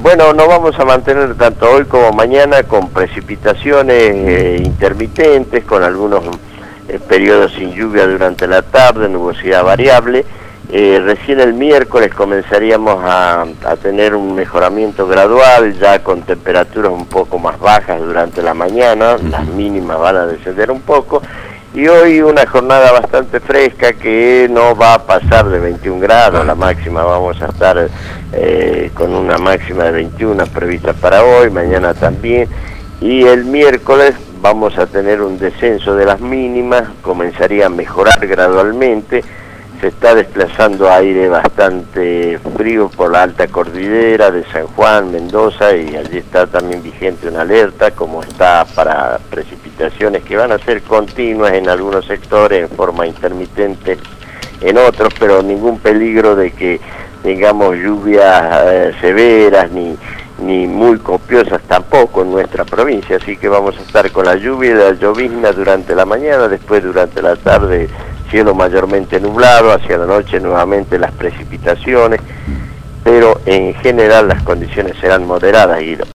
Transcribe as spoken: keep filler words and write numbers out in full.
Bueno, nos vamos a mantener tanto hoy como mañana con precipitaciones eh, intermitentes, con algunos eh, periodos sin lluvia durante la tarde, nubosidad variable. Eh, recién el miércoles comenzaríamos a, a tener un mejoramiento gradual, ya con temperaturas un poco más bajas durante la mañana, las mínimas van a descender un poco, y hoy una jornada bastante fresca que no va a pasar de veintiún grados, la máxima vamos a estar eh, con una máxima de veintiuno prevista para hoy, mañana también, y el miércoles vamos a tener un descenso de las mínimas, comenzaría a mejorar gradualmente. Se está desplazando aire bastante frío por la alta cordillera de San Juan, Mendoza, y allí está también vigente una alerta, como está para precipitaciones que van a ser continuas en algunos sectores, en forma intermitente en otros, pero ningún peligro de que tengamos lluvias eh, severas ni, ni muy copiosas tampoco en nuestra provincia, así que vamos a estar con la lluvia y la llovizna durante la mañana, después durante la tarde cielo mayormente nublado, hacia la noche nuevamente las precipitaciones, pero en general las condiciones serán moderadas, Guido.